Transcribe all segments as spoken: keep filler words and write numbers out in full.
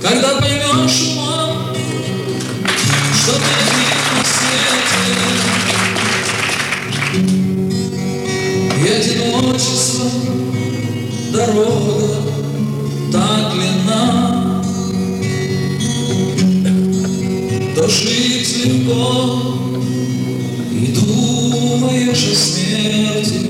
Когда поймешь умом, что нет на свете, и одиночество, дорога так длинна, то жить легко, и думаешь о смерти,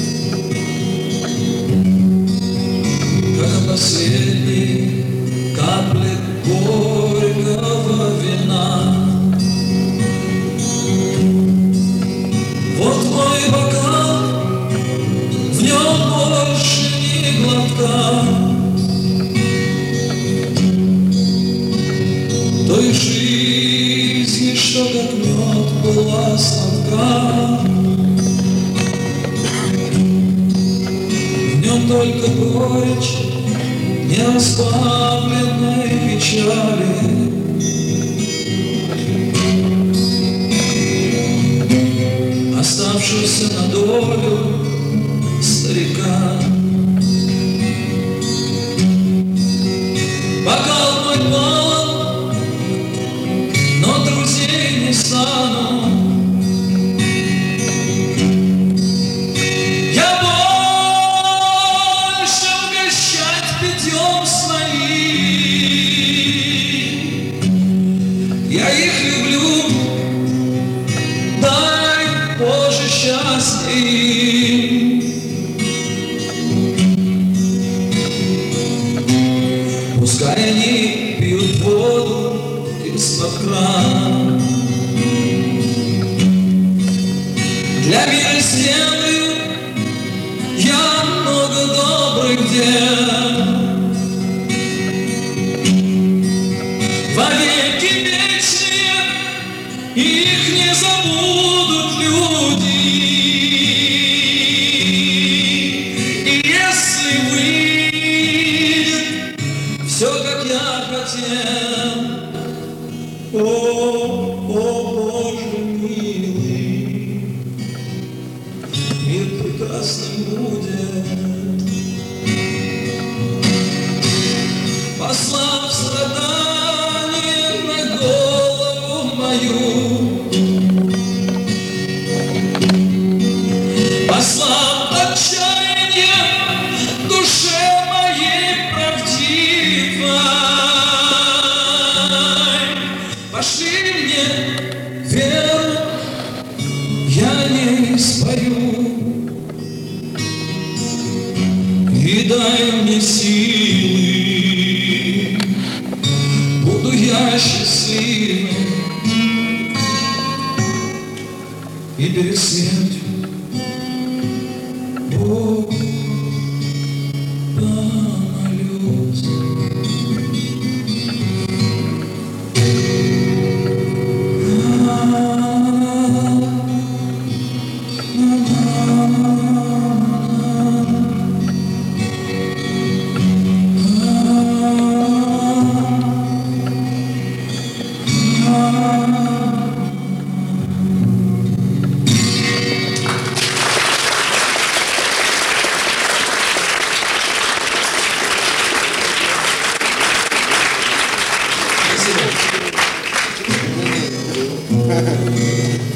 как о последней капле горького вина. Вот мой бокал, в нем больше ни глотка той жизни, что как мед была сладка. В нем только горечь нераспавленной печали. Оставшийся на долю старика. Бокал мой полон, но друзей не стану. Я больше угощать питьем своим. Я их люблю, дай Боже счастья им. Пускай они пьют воду из-под крана. Для мира сделаю я много добрых дел. Вовеки вечные их не забудут люди. И если выйдет все, как я хотел, о, о, Боже милый, мир прекрасным будет, послав страдания на голову мою, послав отчаяние душе моей правдивой. Пошли мне веру, я не спою, и дай мне силы, буду я счастлив.